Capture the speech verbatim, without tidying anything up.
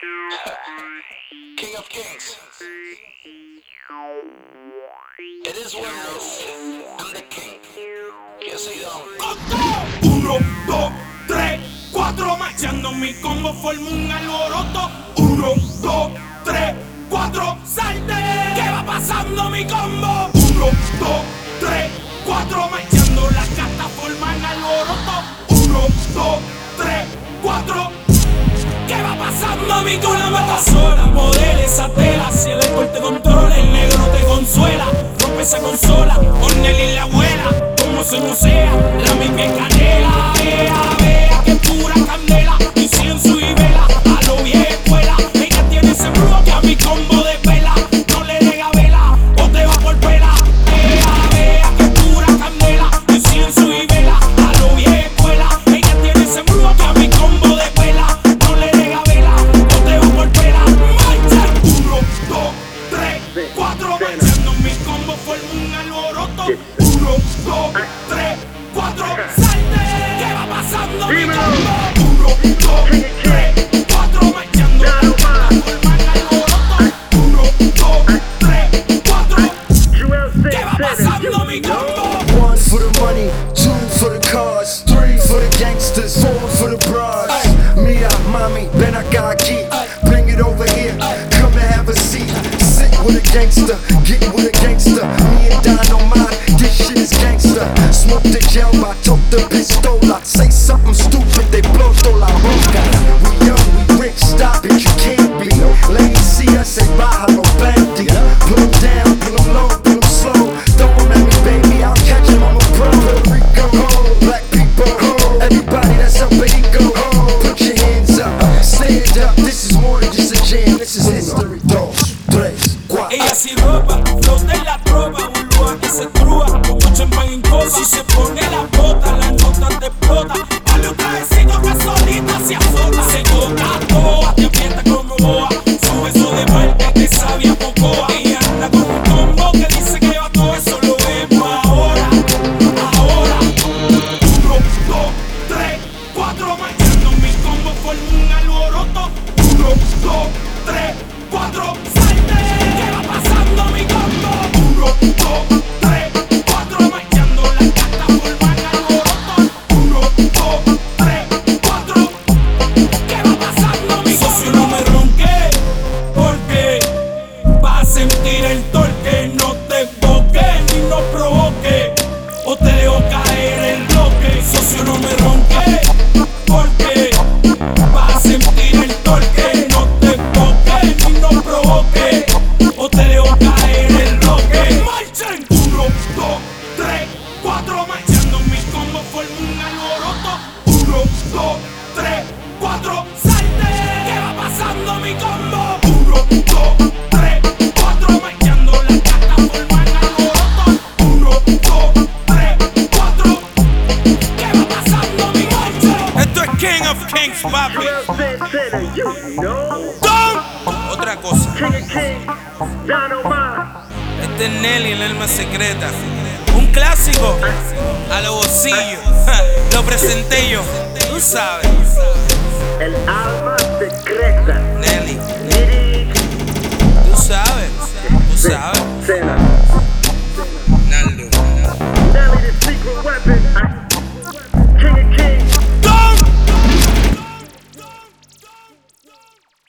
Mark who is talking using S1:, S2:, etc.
S1: King of Kings. It is what it is. I'm the king. Yo soy Don.
S2: Uno, dos, tres, cuatro, marchando mi combo forma un alboroto. Uno, dos, tres, cuatro, salte. ¿Qué va pasando mi combo? Uno, dos, tres, cuatro, marchando las cartas forman alboroto. Uno, dos, tres, cuatro. ¿Qué va pasando mi con la mata sola? Poder esa tela, si el alcohol te controla, el negro te consuela. Rompe esa consola, Ornel y la abuela. Como se no sea, la misma es canela. Vea, vea, que pura candela. Incienso y vela, a lo vieja escuela. Ella tiene ese brujo que a mi combo de pela. No le deja vela, o te va por pela. Vea, vea, que pura candela. Incienso y vela, a lo vieja escuela. Ella tiene ese brujo que a mi combo de pela. No le deja vela, o te va por pela. Marcha, uno, dos, tres, cuatro. Marchando mi combo forma un alboroto. Uno, dos, tres, cuatro, salte. ¿Qué va pasando mi combo? Uno, dos, tres, cuatro, marchando mi combo forman alboroto. Uno, dos, tres, cuatro. ¿Qué va pasando mi combo?
S3: One for the money, two for the cars, three for the gangsters, four for the broads. Mia, mommy, ven acá aquí, bring it over here, come and have a seat. Sit with a gangster, get with a gangster. Me and Dynamite, this shit is gangster. Smoke the gel, I took the pistola. Say something stupid, they blow toda la boca. We young, we rich, stop it, you can't be. Ladies see us, say bájalo, bandy. Pull 'em down, pull 'em low, pull 'em slow. Throw 'em at me, baby, I'll catch 'em, I'm a pro. Puerto Rico, home, black people, home. Everybody that's up at Eco, home. Put your hands up, stand up. This is more than just a jam, this is history. Dos, tres, cuatro.
S2: Ella sin ropa, flota en la tropa, burbuja que se trúa, con mucho champán en copa. Si se pone la bota, la nota te explota. Dale un trajecito que solita se azota. Se toca toa, te aprieta como boa. Su beso de parte te sabía pocoa. Ella anda con un combo que dice que va todo eso, lo vemos ahora, ahora. Uno, dos, tres, cuatro, marchando mi combo forma un alboroto. Uno, dos, tres, cuatro, salte. ¿Qué va pasando mi combo? Uno, dos, tres, cuatro, marchando las cartas forman alboroto. Uno, dos, tres, cuatro. ¿Qué va pasando mi socio? No me ronque, porque vas a sentir el torque. No te boques ni no provoque, o te dejo caer el bloque. Socio, no me ronque, porque vas a sentir el torque. No te boques ni no provoque, o te dejo caer el bloque. Marchen, uno, dos, tres, cuatro, marchando mi combo forma un alboroto. Uno, dos, tres, cuatro, salte. ¿Qué va pasando mi combo? Uno, dos, tres, cuatro, marchando las cartas forman alboroto. Uno, dos, tres, cuatro. ¿Qué va pasando mi marcha? Esto es King of Kings, papi. Don. Otra cosa. Este es Nelly, el alma secreta. Un clásico a los bolsillos. Lo presenté yo, tú sabes.
S4: El alma secreta.